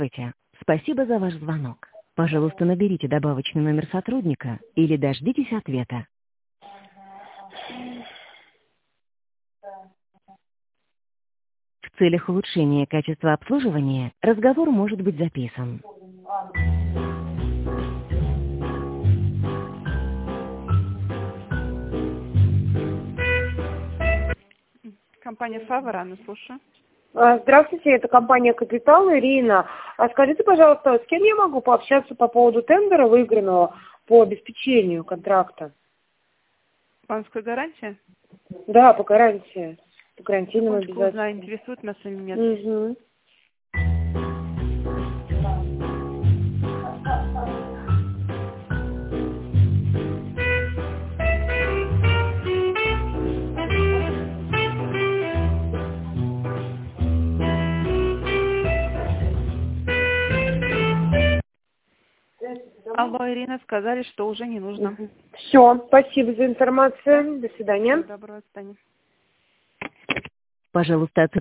Здравствуйте. Спасибо за ваш звонок. Пожалуйста, наберите добавочный номер сотрудника или дождитесь ответа. В целях улучшения качества обслуживания разговор может быть записан. Компания «Фавор», Анна, слушаю. Здравствуйте, это компания «Капитал», Ирина. Скажите, пожалуйста, с кем я могу пообщаться по поводу тендера, выигранного по обеспечению контракта? Банковская гарантия? Да, по гарантии. По гарантийным Секундочку, узнаю, обязательствам. интересует нас или нет. Угу. Алло, Ирина, сказали, что уже не нужно. Все, спасибо за информацию. До свидания. Всего доброго, до свидания. Пожалуйста,